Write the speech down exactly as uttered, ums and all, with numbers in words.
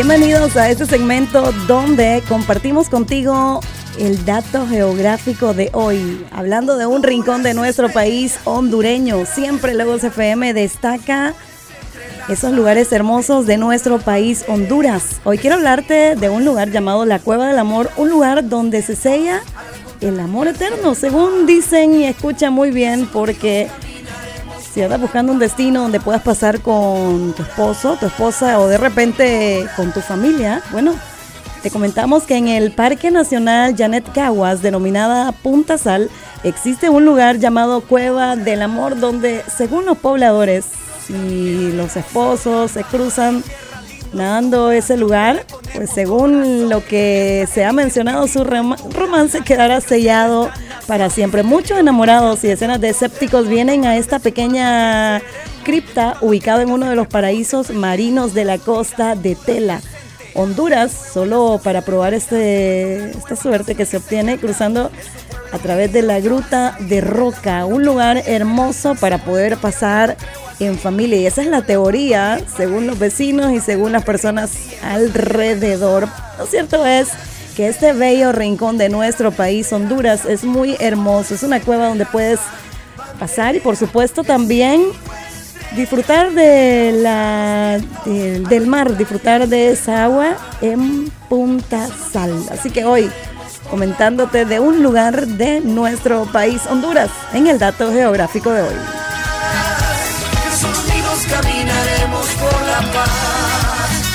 Bienvenidos a este segmento donde compartimos contigo el dato geográfico de hoy, hablando de un rincón de nuestro país hondureño. Siempre Logos F M destaca esos lugares hermosos de nuestro país, Honduras. Hoy quiero hablarte de un lugar llamado la Cueva del Amor, un lugar donde se sella el amor eterno, según dicen, y escucha muy bien, porque si andas buscando un destino donde puedas pasar con tu esposo, tu esposa o de repente con tu familia, bueno, te comentamos que en el Parque Nacional Janet Caguas, denominada Punta Sal, existe un lugar llamado Cueva del Amor, donde según los pobladores y los esposos se cruzan nadando ese lugar, pues según lo que se ha mencionado, su rom- romance quedará sellado para siempre. Muchos enamorados y decenas de escépticos vienen a esta pequeña cripta ubicada en uno de los paraísos marinos de la costa de Tela, Honduras, solo para probar este, esta suerte que se obtiene cruzando a través de la Gruta de Roca, un lugar hermoso para poder pasar en familia. Y esa es la teoría, según los vecinos y según las personas alrededor. Lo cierto es que este bello rincón de nuestro país, Honduras, es muy hermoso. Es una cueva donde puedes pasar y por supuesto también disfrutar de la, de, del mar, disfrutar de esa agua en Punta Sal. Así que hoy, comentándote de un lugar de nuestro país, Honduras, en el dato geográfico de hoy. Caminaremos por la paz.